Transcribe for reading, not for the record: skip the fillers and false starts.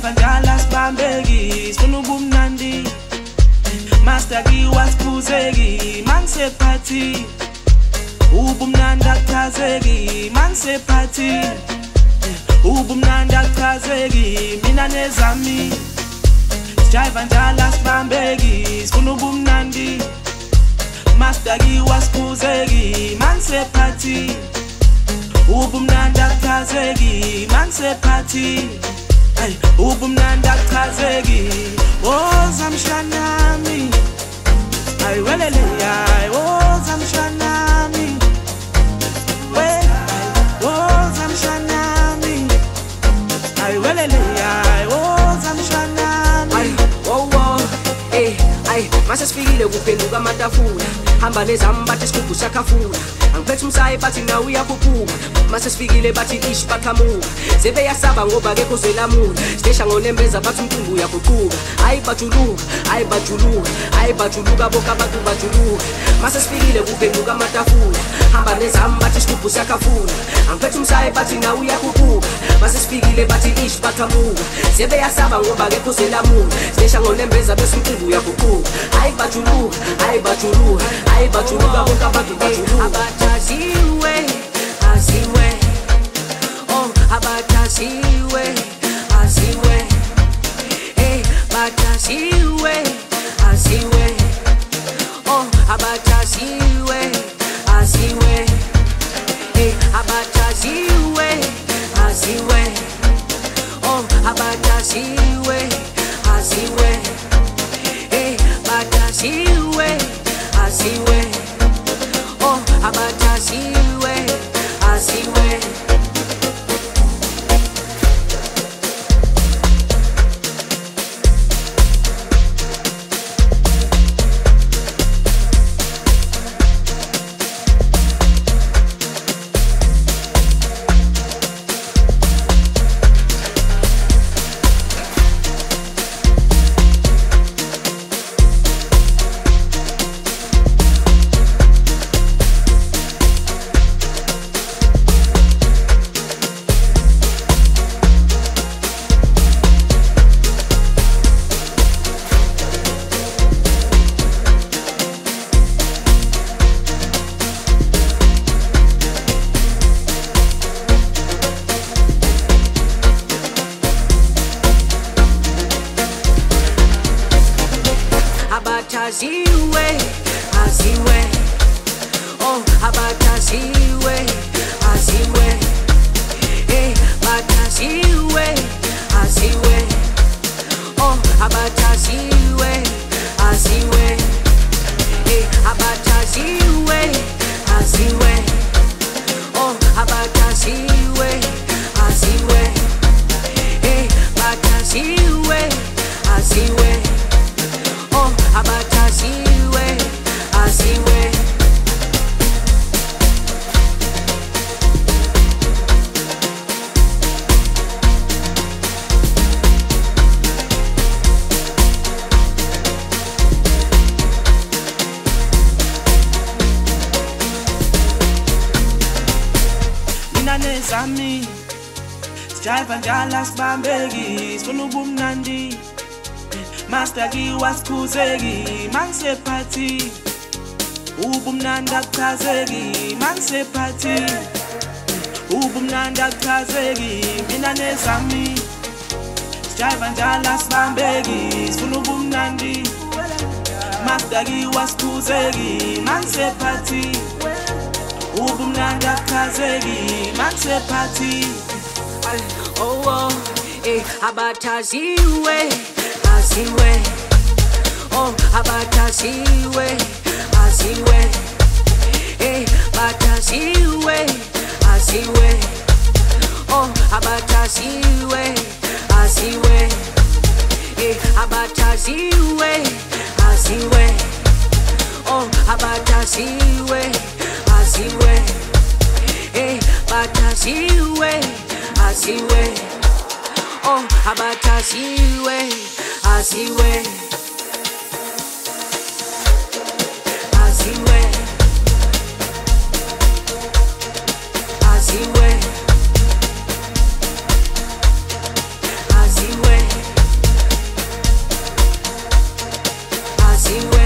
Jive njalo sibambeki sifuna ubumnandi Master kiwasiphuzeki mangise party ubumnandi akuchazeki mangise party ubumnandi akuchazeki mina nezami Jive njalo sibambeki sifuna ubumnandi Master kiwasiphuzeki mangise party ubumnandi akuchazeki mangise party ubumnandi akuchazeki woza mshanami ayiwelele yayi woza mshanami woza mshanami ayiwelele yayi woza mshanami mase sifikile kuphenduka amatafula hamba nezami bathi isigubhu sakafula angiphethe umsayi bathi nawe uyakhuphuka mase sifikile bathi ish baqhamuka sebeyasaba ngoba kekho zelamula sitesha ngonembeza bathi umcimbi uyaguquka ayibajuluka bonke abantu bajuluka mase sifikile kuphenduka amatafula hamba nezami bathi isigubhu sakafula angiphethe umsayi bathi nawe uyakhuphuka mase sifikile bathi ish baqhamuka sebeyasaba ngoba kekho zelamula sitesha ngonembeza bese umcimbi uyaguquka ayibajuluka bonke abantu bajuluka abathaziwe aziwe abathaziwe aziwe bathaziwe aziwe abathaziwe aziwe abathaziwe aziwe abathaziwe aziwe bathaziwe aziwe abathaziwe aziwe abathaziwe aziwe abathaziwe aziwe bathaziwe aziwe abathaziwe aziwe abathaziwe aziwe abathaziwe aziwe bathaziwe aziwe abathaziwe aziwe mina nezami Jive njalo sibambeki sifuna ubumnandi Master kiwasiphuzeki mangise party ubumnandi akuchazeki mangise party ubumnandi akuchazeki mina nezami Jive njalo sibambeki sifuna ubumnandi Master kiwasiphuzeki mangise party ubumnandi akuchazeki mangise party abathaziwe aziwe abathaziwe aziwe bathaziwe aziwe abathaziwe aziwe abathaziwe aziwe abathaziwe aziwe bathaziwe aziwe abathaziwe aziwe aziwe aziwe aziwe siwe